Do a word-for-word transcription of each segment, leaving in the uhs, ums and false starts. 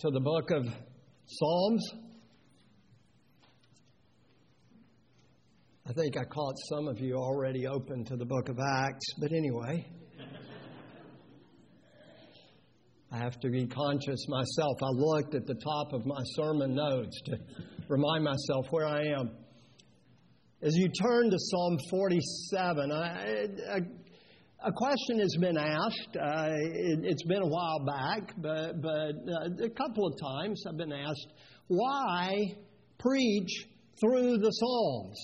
to the book of Psalms. I think I caught some of you already open to the book of Acts, but anyway, I have to be conscious myself. I looked at the top of my sermon notes to remind myself where I am. As you turn to Psalm forty-seven, I, I, a question has been asked. Uh, it, it's been a while back, but, but uh, a couple of times I've been asked, why preach through the Psalms?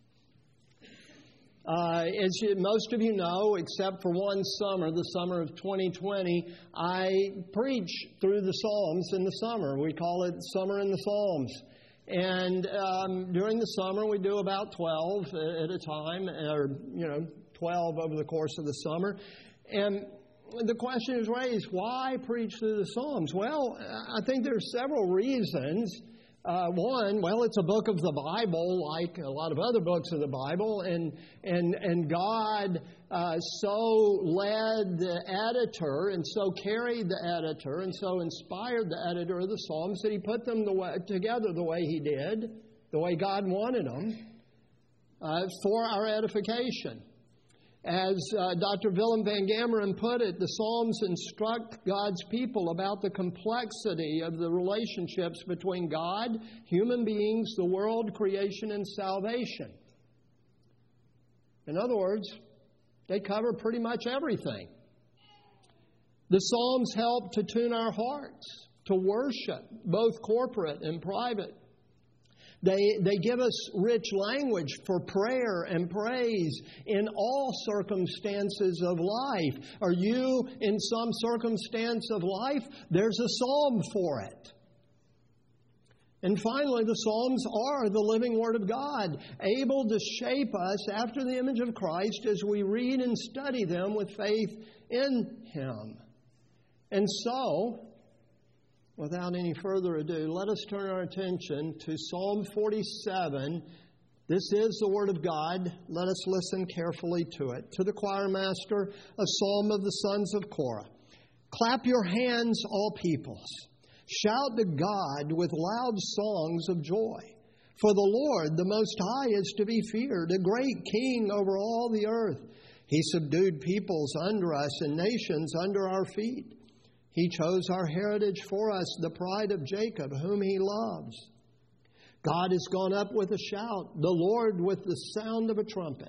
Uh, as you, most of you know, except for one summer, the summer of twenty twenty, I preach through the Psalms in the summer. We call it Summer in the Psalms. And um, during the summer, we do about twelve at a time, or, you know, twelve over the course of the summer. And the question is raised, why preach through the Psalms? Well, I think there's several reasons. Uh, one, well, it's a book of the Bible, like a lot of other books of the Bible, and and and God uh, so led the editor, and so carried the editor, and so inspired the editor of the Psalms that he put them the way, together the way he did, the way God wanted them, uh, for our edification. As uh, Doctor Willem van Gameren put it, the Psalms instruct God's people about the complexity of the relationships between God, human beings, the world, creation, and salvation. In other words, they cover pretty much everything. The Psalms help to tune our hearts to worship, both corporate and private. They, they give us rich language for prayer and praise in all circumstances of life. Are you in some circumstance of life? There's a psalm for it. And finally, the Psalms are the living Word of God, able to shape us after the image of Christ as we read and study them with faith in Him. And so, without any further ado, let us turn our attention to Psalm forty-seven. This is the Word of God. Let us listen carefully to it. To the choir master, a psalm of the sons of Korah. Clap your hands, all peoples. Shout to God with loud songs of joy. For the Lord, the Most High, is to be feared, a great King over all the earth. He subdued peoples under us and nations under our feet. He chose our heritage for us, the pride of Jacob, whom He loves. God has gone up with a shout, the Lord with the sound of a trumpet.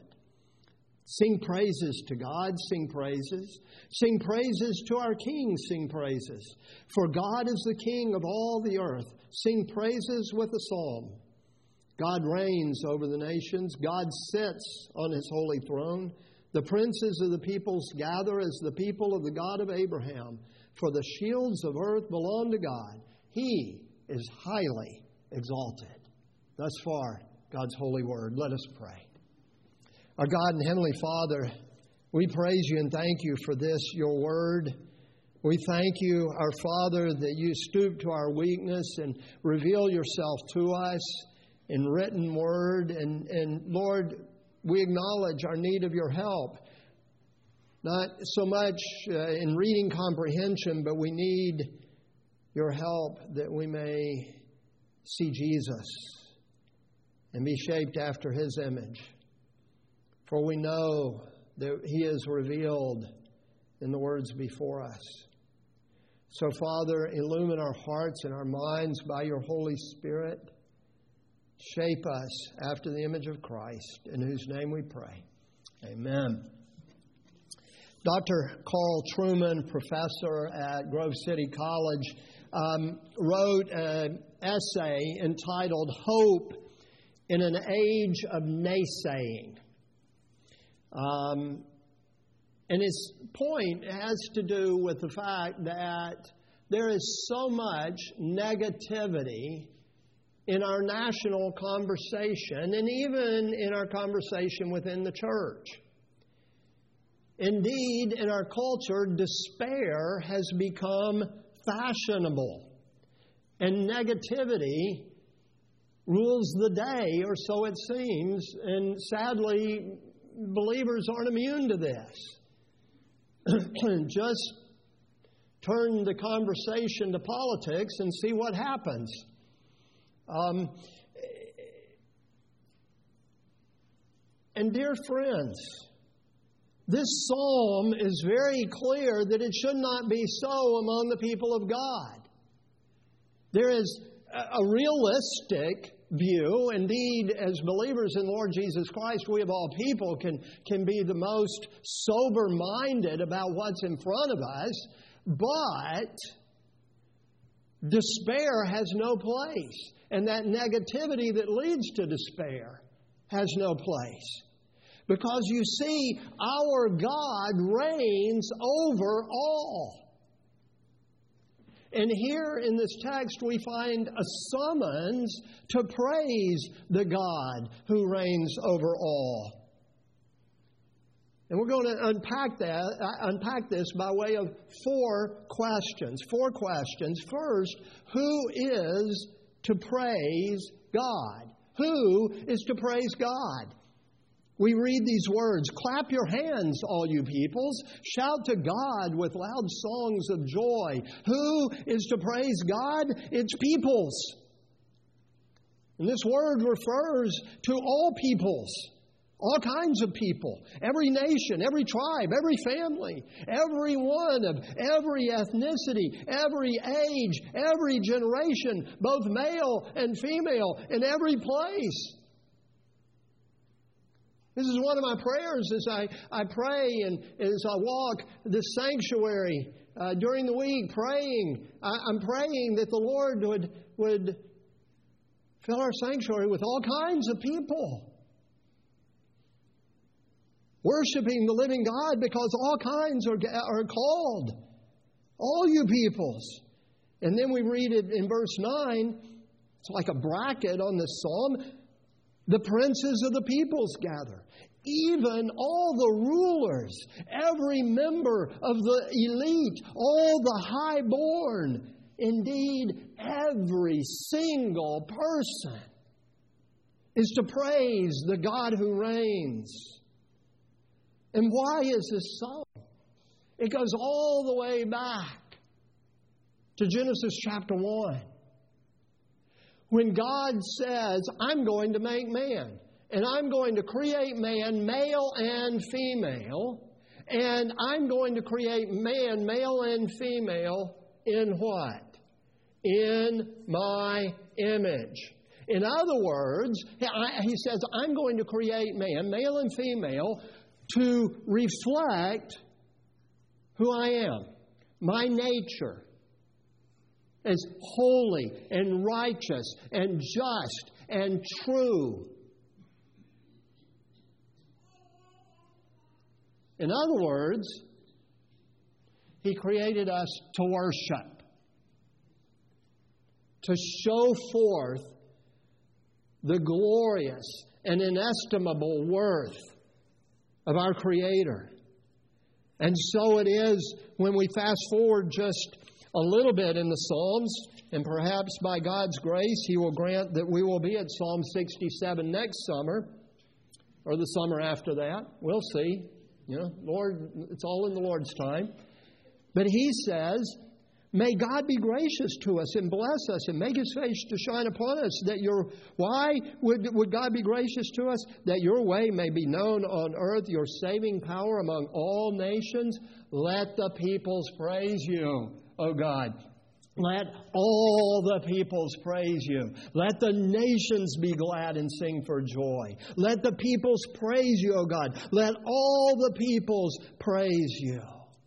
Sing praises to God, sing praises. Sing praises to our King, sing praises. For God is the King of all the earth. Sing praises with a psalm. God reigns over the nations. God sits on His holy throne. The princes of the peoples gather as the people of the God of Abraham. For the shields of earth belong to God. He is highly exalted. Thus far, God's holy word. Let us pray. Our God and Heavenly Father, we praise You and thank You for this, Your word. We thank You, our Father, that You stoop to our weakness and reveal Yourself to us in written word. And, and Lord, we acknowledge our need of Your help. Not so much uh, in reading comprehension, but we need Your help that we may see Jesus and be shaped after His image. For we know that He is revealed in the words before us. So, Father, illumine our hearts and our minds by Your Holy Spirit. Shape us after the image of Christ, in whose name we pray. Amen. Doctor Carl Trueman, professor at Grove City College, um, wrote an essay entitled Hope in an Age of Naysaying. Um, and his point has to do with the fact that there is so much negativity in our national conversation and even in our conversation within the church. Indeed, in our culture, despair has become fashionable, and negativity rules the day, or so it seems, and sadly, believers aren't immune to this. Just turn the conversation to politics and see what happens. Um, and dear friends, this psalm is very clear that it should not be so among the people of God. There is a realistic view. Indeed, as believers in Lord Jesus Christ, we of all people can, can be the most sober-minded about what's in front of us, but despair has no place. And that negativity that leads to despair has no place. Because you see, our God reigns over all. And here in this text we find a summons to praise the God who reigns over all. And we're going to unpack that, uh, unpack this by way of four questions. Four questions. First, who is to praise God? Who is to praise God? We read these words, "Clap your hands, all you peoples. Shout to God with loud songs of joy." Who is to praise God? It's peoples. And this word refers to all peoples, all kinds of people, every nation, every tribe, every family, every one of every ethnicity, every age, every generation, both male and female, in every place. This is one of my prayers as I, I pray and as I walk this sanctuary uh, during the week, praying. I, I'm praying that the Lord would, would fill our sanctuary with all kinds of people, worshiping the living God, because all kinds are, are called. All you peoples. And then we read it in verse nine. It's like a bracket on this psalm. The princes of the peoples gather. Even all the rulers, every member of the elite, all the highborn, indeed every single person is to praise the God who reigns. And why is this so? It goes all the way back to Genesis chapter one. When God says, "I'm going to make man, and I'm going to create man, male and female, and I'm going to create man, male and female, in what? In my image." In other words, He says, "I'm going to create man, male and female, to reflect who I am, my nature, as holy and righteous and just and true." In other words, He created us to worship, to show forth the glorious and inestimable worth of our Creator. And so it is when we fast forward just a little bit in the Psalms, and perhaps by God's grace, He will grant that we will be at Psalm sixty-seven next summer, or the summer after that. We'll see. You know, Lord, it's all in the Lord's time. But He says, "May God be gracious to us and bless us and make His face to shine upon us, that your..." Why would, would God be gracious to us? "That your way may be known on earth, your saving power among all nations. Let the peoples praise you, O God. Let all the peoples praise you. Let the nations be glad and sing for joy. Let the peoples praise you, O God. Let all the peoples praise you.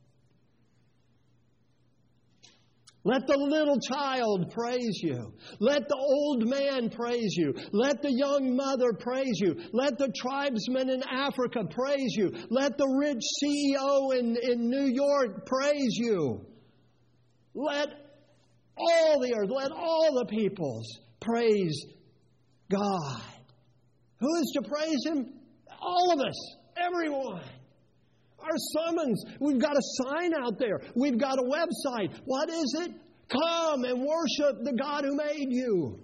Let the little child praise you. Let the old man praise you. Let the young mother praise you. Let the tribesmen in Africa praise you. Let the rich C E O in, in New York praise you. Let all the earth, let all the peoples praise God." Who is to praise Him? All of us. Everyone. Our summons. We've got a sign out there. We've got a website. What is it? Come and worship the God who made you.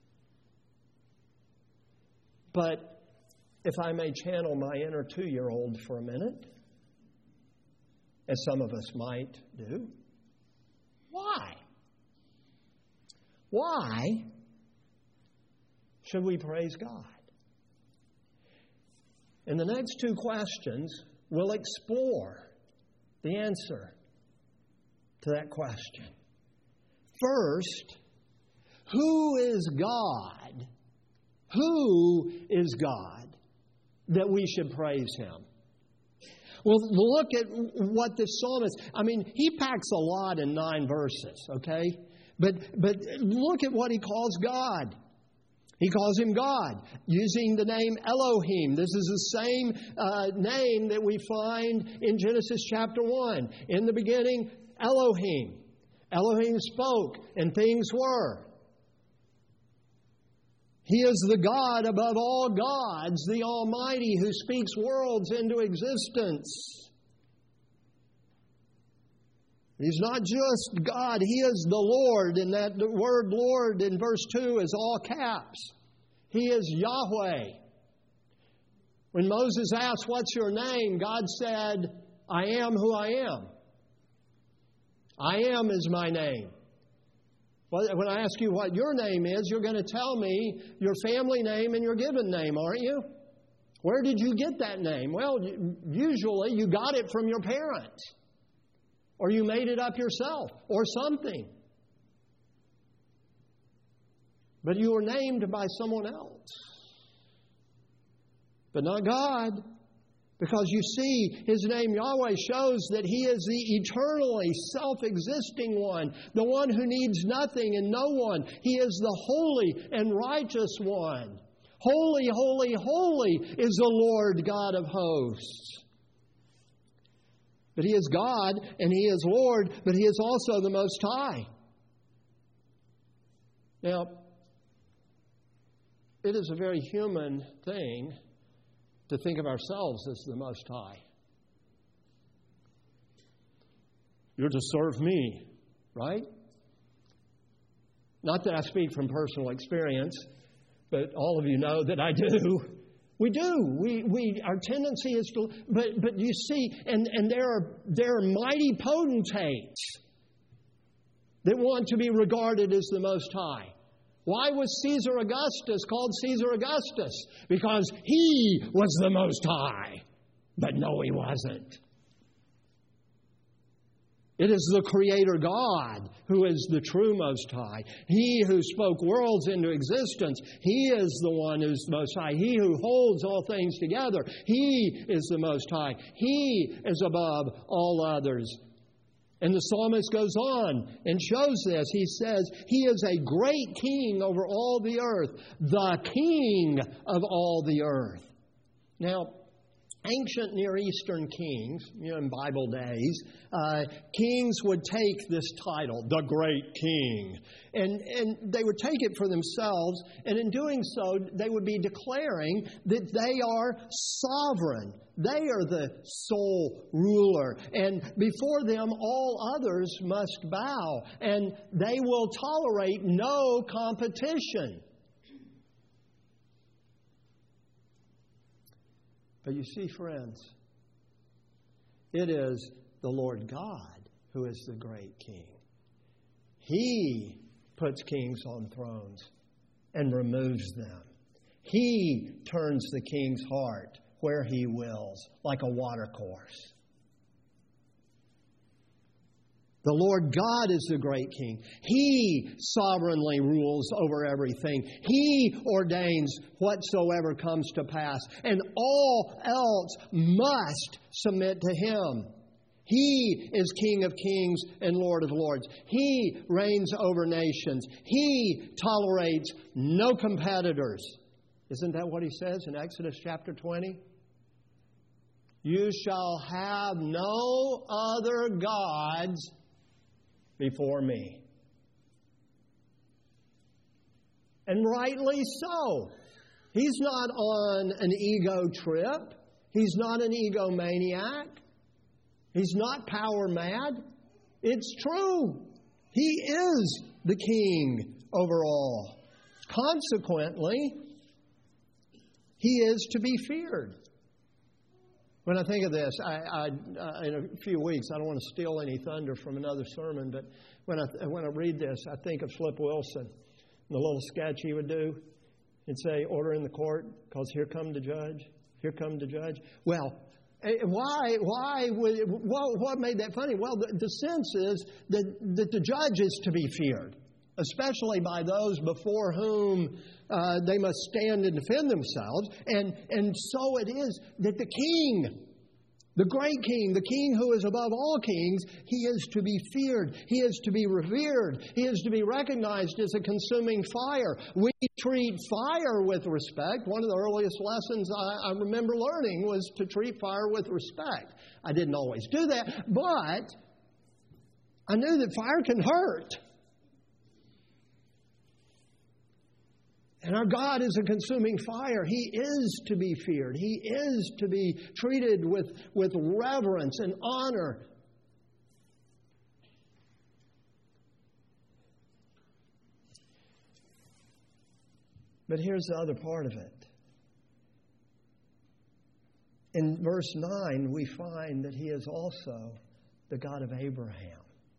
But if I may channel my inner two-year-old for a minute, as some of us might do, Why? Why should we praise God? In the next two questions, we'll explore the answer to that question. First, who is God? Who is God that we should praise Him? Well, look at what this psalmist, I mean, he packs a lot in nine verses, okay? But, but look at what he calls God. He calls Him God, using the name Elohim. This is the same uh, name that we find in Genesis chapter one. In the beginning, Elohim. Elohim spoke, and things were. He is the God above all gods, the Almighty, who speaks worlds into existence. He's not just God, He is the Lord, and that the word Lord in verse two is all caps. He is Yahweh. When Moses asked, "What's your name?" God said, "I am who I am." I am is my name. When I ask you what your name is, you're going to tell me your family name and your given name, aren't you? Where did you get that name? Well, usually you got it from your parents. Or you made it up yourself, or something. But you were named by someone else. But not God. Because you see, His name Yahweh shows that He is the eternally self-existing one, the one who needs nothing and no one. He is the holy and righteous one. Holy, holy, holy is the Lord God of hosts. But He is God and He is Lord, but He is also the Most High. Now, it is a very human thing to think of ourselves as the Most High. You're to serve me, right? Not that I speak from personal experience, but all of you know that I do. We do. We we our tendency is to, but but you see, and, and there are there are mighty potentates that want to be regarded as the Most High. Why was Caesar Augustus called Caesar Augustus? Because he was the Most High. But no, he wasn't. It is the Creator God who is the true Most High. He who spoke worlds into existence. He is the one who's the Most High. He who holds all things together. He is the Most High. He is above all others. And the psalmist goes on and shows this. He says, He is a great king over all the earth, the king of all the earth. Now, ancient Near Eastern kings, you know, in Bible days, uh, kings would take this title, the Great King. And, and they would take it for themselves, and in doing so, they would be declaring that they are sovereign. They are the sole ruler. And before them, all others must bow. And they will tolerate no competition. But you see, friends, it is the Lord God who is the great King. He puts kings on thrones and removes them. He turns the king's heart where He wills, like a watercourse. The Lord God is the great King. He sovereignly rules over everything. He ordains whatsoever comes to pass. And all else must submit to Him. He is King of kings and Lord of lords. He reigns over nations. He tolerates no competitors. Isn't that what He says in Exodus chapter twenty? You shall have no other gods before me. And rightly so. He's not on an ego trip. He's not an egomaniac. He's not power mad. It's true. He is the king over all. Consequently, He is to be feared. When I think of this, I, I, uh, in a few weeks, I don't want to steal any thunder from another sermon, but when I, when I read this, I think of Flip Wilson, the little sketch he would do. He'd say, order in the court, because here come the judge, here come the judge. Well, why, why would, what, what made that funny? Well, the, the sense is that, that the judge is to be feared, especially by those before whom uh, they must stand and defend themselves. And, and so it is that the king, the great king, the king who is above all kings, he is to be feared. He is to be revered. He is to be recognized as a consuming fire. We treat fire with respect. One of the earliest lessons I, I remember learning was to treat fire with respect. I didn't always do that, but I knew that fire can hurt. And our God is a consuming fire. He is to be feared. He is to be treated with, with reverence and honor. But here's the other part of it. In verse nine, we find that He is also the God of Abraham.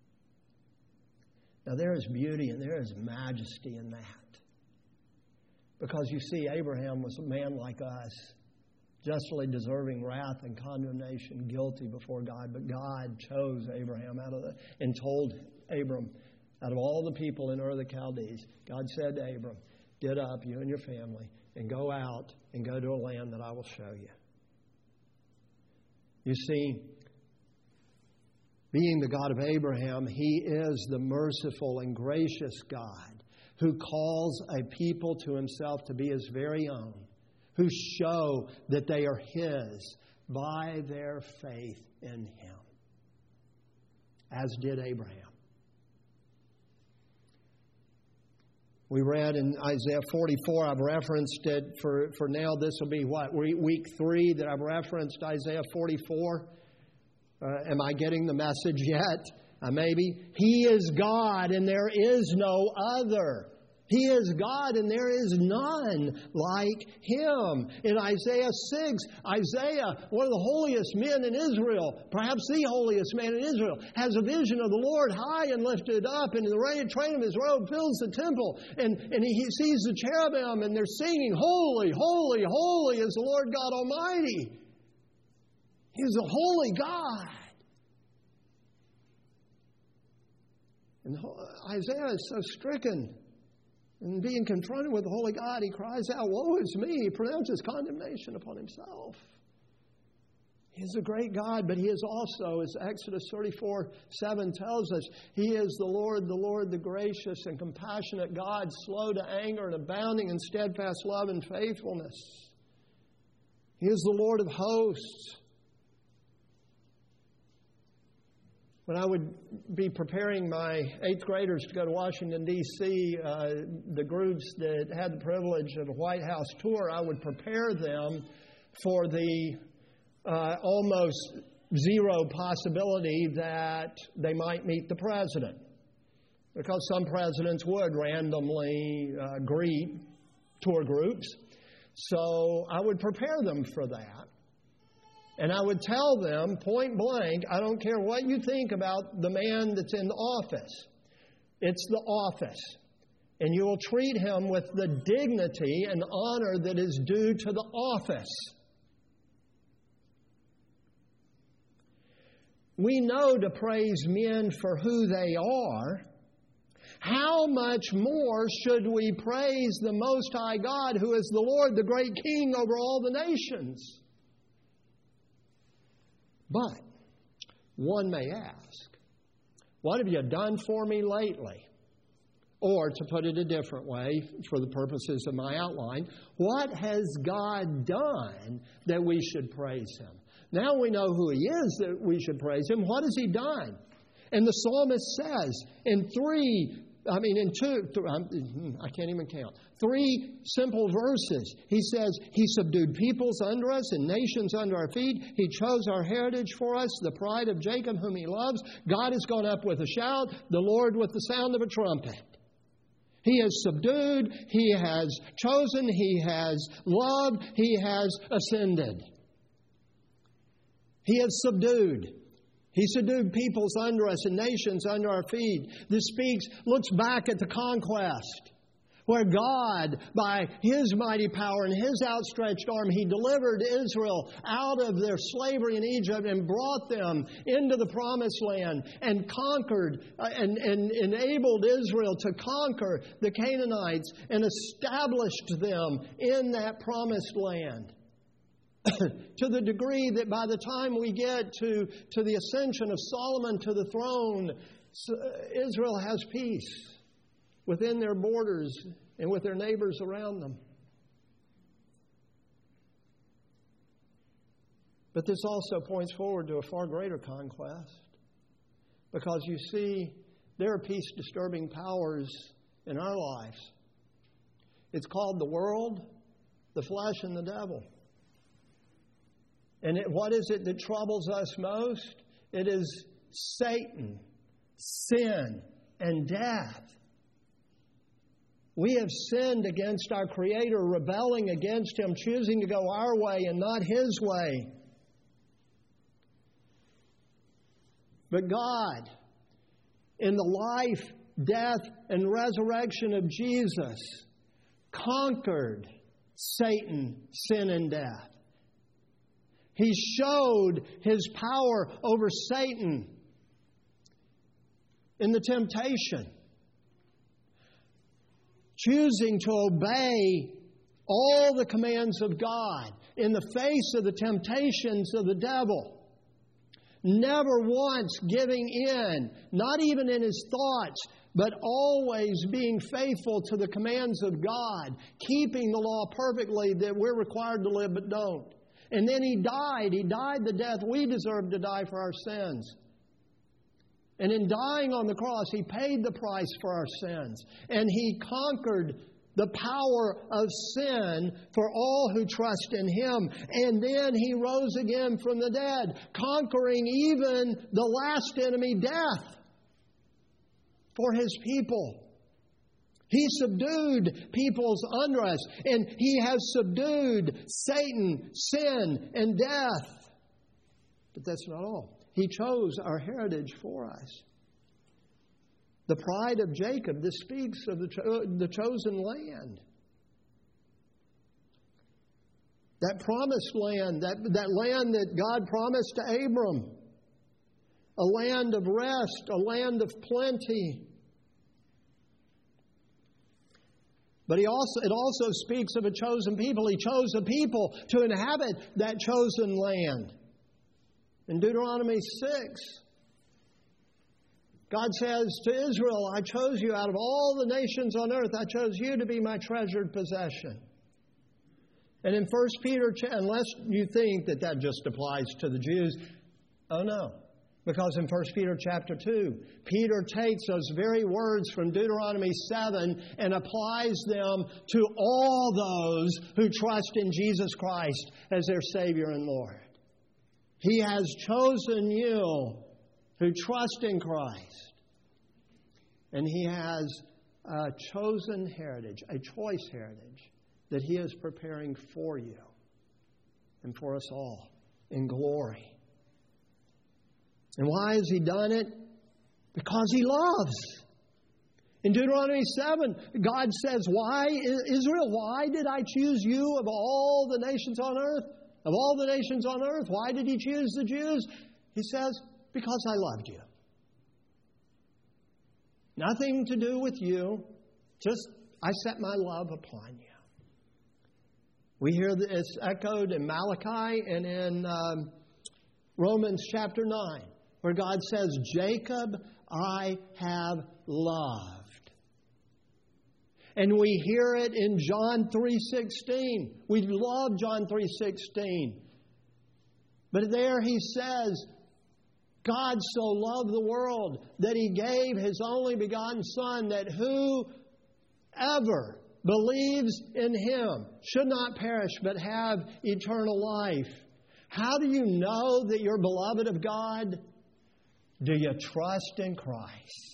Now, there is beauty and there is majesty in that. Because you see, Abraham was a man like us, justly deserving wrath and condemnation, guilty before God. But God chose Abraham out of the, and told Abram, out of all the people in Ur of the Chaldees, God said to Abram, get up, you and your family, and go out and go to a land that I will show you. You see, being the God of Abraham, He is the merciful and gracious God who calls a people to Himself to be His very own, who show that they are His by their faith in Him, as did Abraham. We read in Isaiah forty-four, I've referenced it for, for now. This will be what, week three that I've referenced Isaiah forty-four. Uh, am I getting the message yet? Uh, maybe. He is God and there is no other. He is God and there is none like Him. In Isaiah six, Isaiah, one of the holiest men in Israel, perhaps the holiest man in Israel, has a vision of the Lord high and lifted up, and the rain train of His robe fills the temple. And, and he sees the cherubim and they're singing, holy, holy, holy is the Lord God Almighty. He is a holy God. And Isaiah is so stricken. And being confronted with the holy God, he cries out, woe is me. He pronounces condemnation upon himself. He is a great God, but He is also, as Exodus thirty-four seven tells us, He is the Lord, the Lord, the gracious and compassionate God, slow to anger and abounding in steadfast love and faithfulness. He is the Lord of hosts. When I would be preparing my eighth graders to go to Washington, D C, uh, the groups that had the privilege of a White House tour, I would prepare them for the uh, almost zero possibility that they might meet the president. Because some presidents would randomly uh, greet tour groups. So I would prepare them for that. And I would tell them, point blank, I don't care what you think about the man that's in the office. It's the office. And you will treat him with the dignity and honor that is due to the office. We know to praise men for who they are. How much more should we praise the Most High God, who is the Lord, the great King over all the nations? But one may ask, what have you done for me lately? Or, to put it a different way, for the purposes of my outline, what has God done that we should praise Him? Now we know who He is that we should praise Him. What has He done? And the psalmist says in three, I mean in two, I can't even count, three simple verses. He says, He subdued peoples under us and nations under our feet. He chose our heritage for us, the pride of Jacob whom He loves. God has gone up with a shout, the Lord with the sound of a trumpet. He has subdued, He has chosen, He has loved, He has ascended. He has subdued. He subdued peoples under us and nations under our feet. This speaks, looks back at the conquest, where God, by His mighty power and His outstretched arm, He delivered Israel out of their slavery in Egypt and brought them into the promised land and conquered uh, and, and enabled Israel to conquer the Canaanites and established them in that promised land. To the degree that by the time we get to, to the ascension of Solomon to the throne, Israel has peace within their borders and with their neighbors around them. But this also points forward to a far greater conquest, because you see, there are peace-disturbing powers in our lives. It's called the world, the flesh, and the devil. And it, what is it that troubles us most? It is Satan, sin, and death. We have sinned against our Creator, rebelling against Him, choosing to go our way and not His way. But God, in the life, death, and resurrection of Jesus, conquered Satan, sin, and death. He showed His power over Satan in the temptation, choosing to obey all the commands of God in the face of the temptations of the devil, never once giving in, not even in his thoughts, but always being faithful to the commands of God, keeping the law perfectly that we're required to live but don't. And then He died. He died the death we deserve to die for our sins. And in dying on the cross, He paid the price for our sins. And He conquered the power of sin for all who trust in Him. And then He rose again from the dead, conquering even the last enemy, death, for His people. He subdued peoples under us, and He has subdued Satan, sin, and death. But that's not all. He chose our heritage for us. The pride of Jacob, this speaks of the, cho- the chosen land. That promised land, that, that land that God promised to Abram. A land of rest, a land of plenty. But he also, it also speaks of a chosen people. He chose a people to inhabit that chosen land. In Deuteronomy six, God says to Israel, I chose you out of all the nations on earth. I chose you to be my treasured possession. And in First Peter, unless you think that that just applies to the Jews, oh no. Because in First Peter chapter two, Peter takes those very words from Deuteronomy seven and applies them to all those who trust in Jesus Christ as their Savior and Lord. He has chosen you who trust in Christ. And He has a chosen heritage, a choice heritage that He is preparing for you and for us all in glory. And why has He done it? Because He loves. In Deuteronomy seven, God says, why, Israel, why did I choose you of all the nations on earth? Of all the nations on earth, why did He choose the Jews? He says, because I loved you. Nothing to do with you. Just, I set my love upon you. We hear that it's echoed in Malachi and in um, Romans chapter nine, where God says, Jacob I have loved. And we hear it in John three sixteen. We love John three sixteen. But there He says, God so loved the world that He gave His only begotten Son, that whoever believes in Him should not perish but have eternal life. How do you know that you're beloved of God? Do you trust in Christ?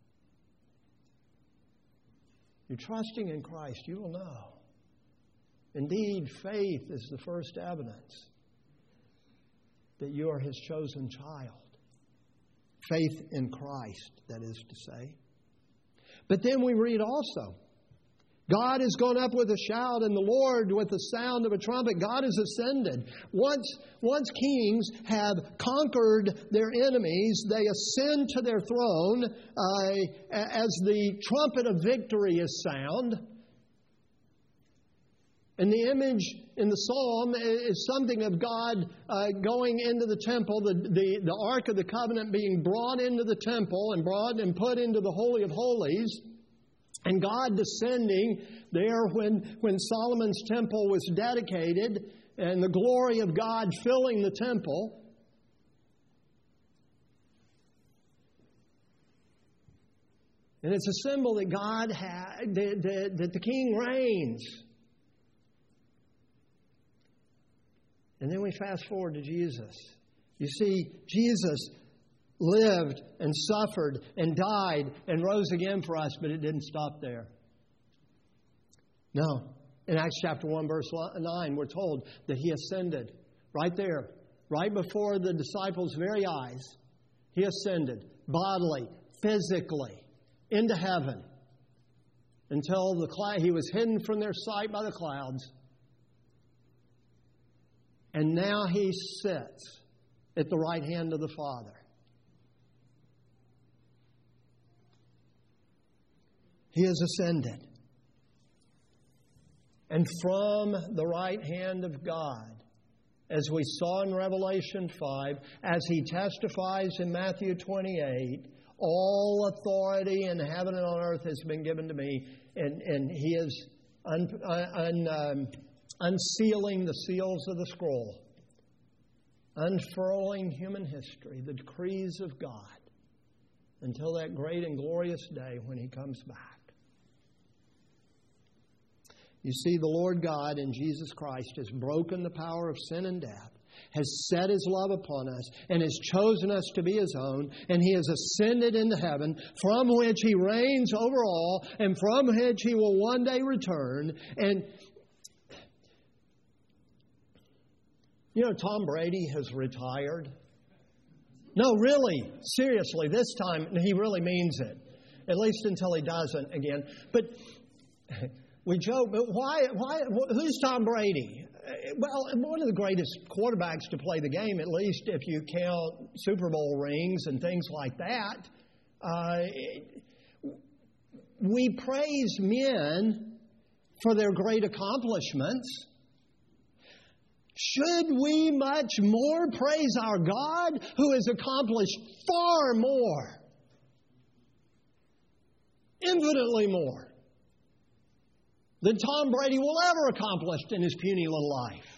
You're trusting in Christ, you will know. Indeed, faith is the first evidence that you are His chosen child. Faith in Christ, that is to say. But then we read also, God has gone up with a shout, and the Lord with the sound of a trumpet. God has ascended. Once, once kings have conquered their enemies, they ascend to their throne uh, as the trumpet of victory is sound. And the image in the psalm is something of God uh, going into the temple, the, the, the Ark of the Covenant being brought into the temple and brought and put into the Holy of Holies. And God descending there when, when Solomon's temple was dedicated and the glory of God filling the temple. And it's a symbol that God had, that, that, that the King reigns. And then we fast forward to Jesus. You see, Jesus lived and suffered and died and rose again for us, but it didn't stop there. No. In Acts chapter one, verse nine, we're told that He ascended right there, right before the disciples' very eyes. He ascended bodily, physically, into heaven until the cloud, He was hidden from their sight by the clouds. And now He sits at the right hand of the Father. He has ascended. And from the right hand of God, as we saw in Revelation five, as He testifies in Matthew twenty-eight, all authority in heaven and on earth has been given to me, and, and He is un, un, um, unsealing the seals of the scroll, unfurling human history, the decrees of God, until that great and glorious day when He comes back. You see, the Lord God in Jesus Christ has broken the power of sin and death, has set His love upon us, and has chosen us to be His own, and He has ascended into heaven, from which He reigns over all, and from which He will one day return. And you know, Tom Brady has retired. No, really, seriously, this time he really means it, at least until he doesn't again. But we joke, but why, why, who's Tom Brady? Well, one of the greatest quarterbacks to play the game, at least if you count Super Bowl rings and things like that. Uh, we praise men for their great accomplishments. Should we much more praise our God, who has accomplished far more, infinitely more, than Tom Brady will ever accomplish in his puny little life?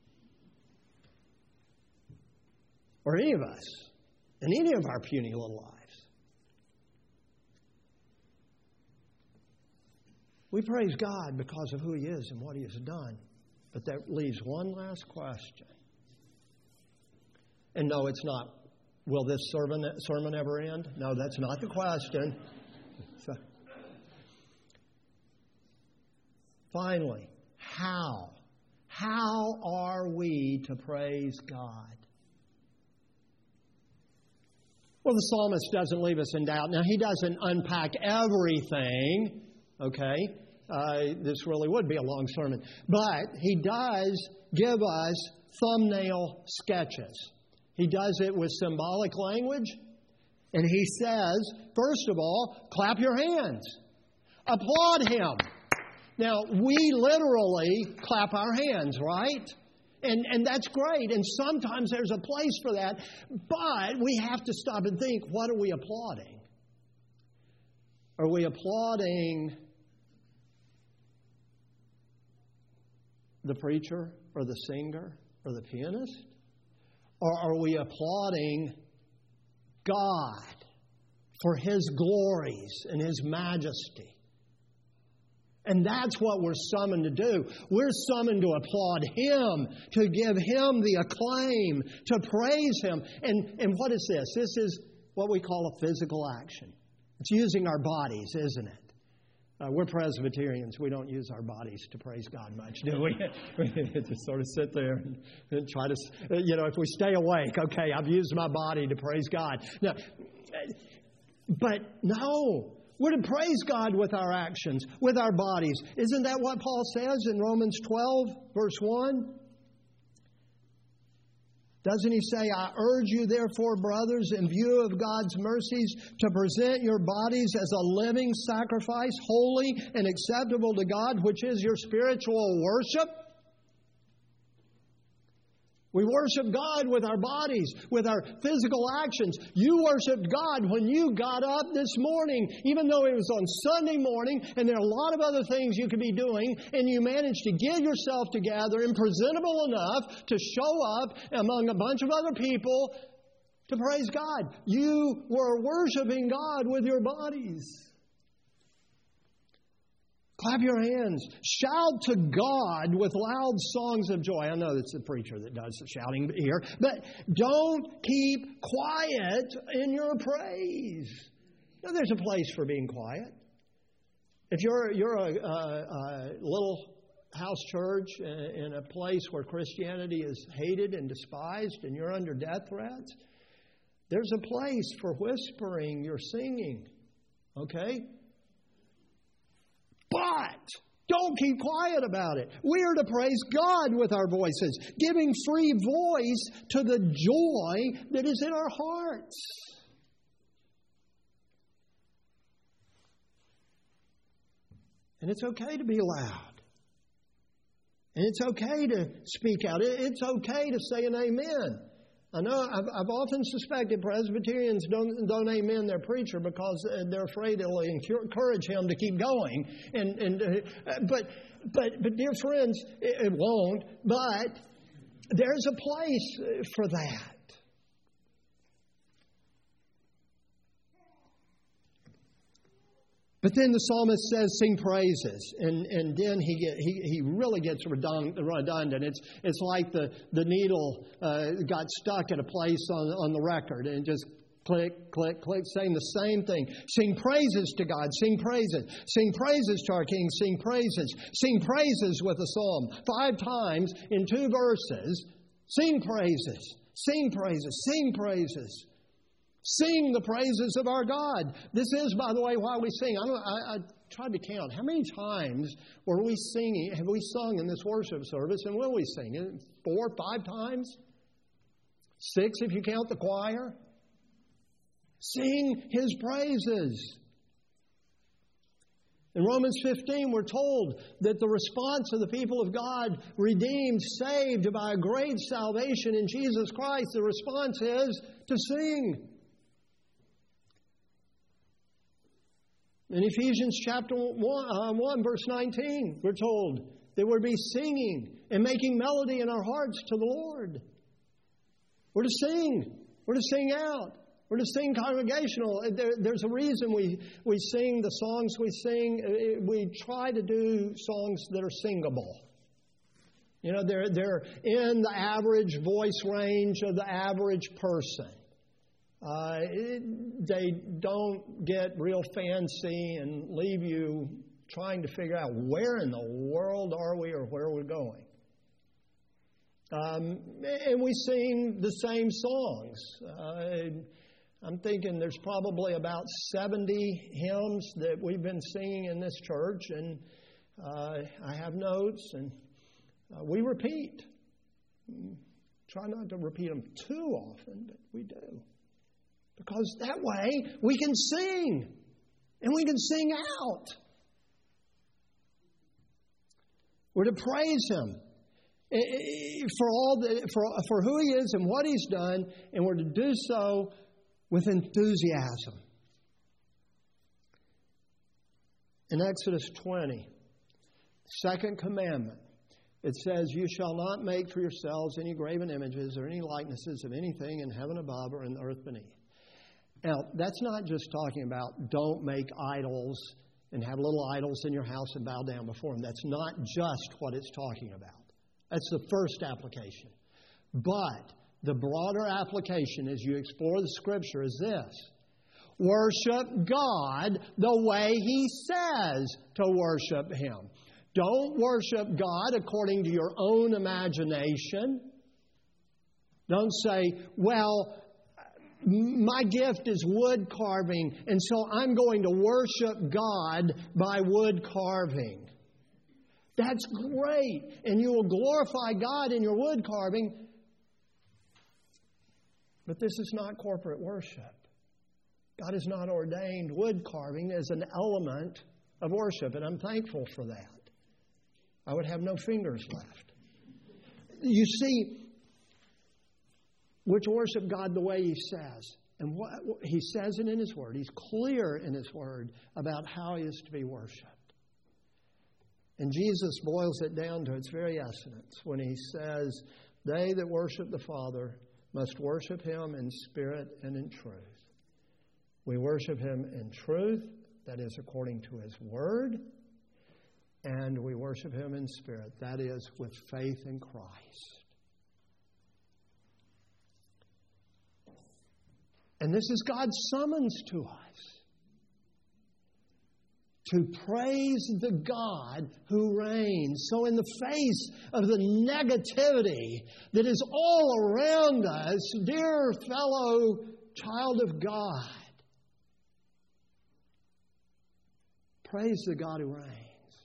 Or any of us, in any of our puny little lives. We praise God because of who He is and what He has done. But that leaves one last question. And no, it's not, will this sermon, sermon ever end? No, that's not the question. So, finally, how? How are we to praise God? Well, the psalmist doesn't leave us in doubt. Now, he doesn't unpack everything, okay? Uh, this really would be a long sermon. But he does give us thumbnail sketches. He does it with symbolic language. And he says, first of all, clap your hands. Applaud Him. Now, we literally clap our hands, right? And, and that's great. And sometimes there's a place for that. But we have to stop and think, what are we applauding? Are we applauding the preacher or the singer or the pianist? Or are we applauding God for His glories and His majesty? And that's what we're summoned to do. We're summoned to applaud Him, to give Him the acclaim, to praise Him. And, and what is this? This is what we call a physical action. It's using our bodies, isn't it? Uh, we're Presbyterians. We don't use our bodies to praise God much, do we? We just sort of sit there and, and try to, you know, if we stay awake, okay, I've used my body to praise God. Now, but no, we're to praise God with our actions, with our bodies. Isn't that what Paul says in Romans twelve, verse one? Doesn't he say, I urge you, therefore, brothers, in view of God's mercies, to present your bodies as a living sacrifice, holy and acceptable to God, which is your spiritual worship? We worship God with our bodies, with our physical actions. You worshiped God when you got up this morning, even though it was on Sunday morning, and there are a lot of other things you could be doing, and you managed to get yourself together and presentable enough to show up among a bunch of other people to praise God. You were worshiping God with your bodies. Clap your hands. Shout to God with loud songs of joy. I know it's the preacher that does the shouting here, but don't keep quiet in your praise. Now, there's a place for being quiet. If you're you're a, a, a little house church in a place where Christianity is hated and despised, and you're under death threats, there's a place for whispering your singing. Okay? But don't keep quiet about it. We are to praise God with our voices, giving free voice to the joy that is in our hearts. And it's okay to be loud. And it's okay to speak out. It's okay to say an amen. I know I've, I've often suspected Presbyterians don't, don't amen their preacher because they're afraid it'll encourage him to keep going. And, and uh, but but but dear friends, it, it won't. But there's a place for that. But then the psalmist says, "Sing praises," and and then he get, he he really gets redundant. It's it's like the the needle uh, got stuck at a place on on the record and just click click click, saying the same thing. Sing praises to God. Sing praises. Sing praises to our King. Sing praises. Sing praises with a psalm five times in two verses. Sing praises. Sing praises. Sing praises. Sing the praises of our God. This is, by the way, why we sing. I, don't, I, I tried to count. How many times were we singing, have we sung in this worship service, and will we sing? Four, five times? Six if you count the choir? Sing His praises. In Romans fifteen, we're told that the response of the people of God, redeemed, saved by a great salvation in Jesus Christ, the response is to sing. In Ephesians chapter one, uh, one, verse nineteen, we're told that we're to be singing and making melody in our hearts to the Lord. We're to sing. We're to sing out. We're to sing congregational. There, there's a reason we, we sing the songs we sing. We try to do songs that are singable. You know, they're, they're in the average voice range of the average person. Uh, it, they don't get real fancy and leave you trying to figure out where in the world are we or where we're going. Um, and we sing the same songs. Uh, I'm thinking there's probably about seventy hymns that we've been singing in this church, and uh, I have notes, and uh, we repeat. Try not to repeat them too often, but we do. Because that way we can sing. And we can sing out. We're to praise Him for all the, for, for who He is and what He's done. And we're to do so with enthusiasm. In Exodus twenty, second commandment, it says, "You shall not make for yourselves any graven images or any likenesses of anything in heaven above or in the earth beneath." Now, that's not just talking about don't make idols and have little idols in your house and bow down before them. That's not just what it's talking about. That's the first application. But the broader application as you explore the Scripture is this. Worship God the way He says to worship Him. Don't worship God according to your own imagination. Don't say, well, my gift is wood carving, and so I'm going to worship God by wood carving. That's great, and you will glorify God in your wood carving, but this is not corporate worship. God has not ordained wood carving as an element of worship, and I'm thankful for that. I would have no fingers left. You see, we're to worship God the way He says. And what, He says it in His Word. He's clear in His Word about how He is to be worshipped. And Jesus boils it down to its very essence when He says, they that worship the Father must worship Him in spirit and in truth. We worship Him in truth, that is according to His Word, and we worship Him in spirit, that is with faith in Christ. And this is God's summons to us, to praise the God who reigns. So in the face of the negativity that is all around us, dear fellow child of God, praise the God who reigns.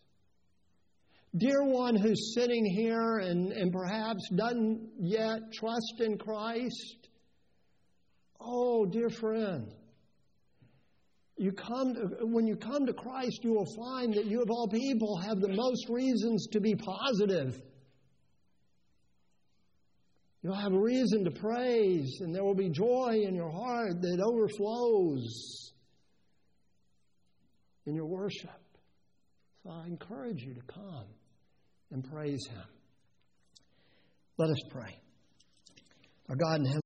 Dear one who's sitting here and, and perhaps doesn't yet trust in Christ, oh, dear friend, you come to, when you come to Christ, you will find that you of all people have the most reasons to be positive. You'll have a reason to praise, and there will be joy in your heart that overflows in your worship. So I encourage you to come and praise Him. Let us pray. Our God in heaven,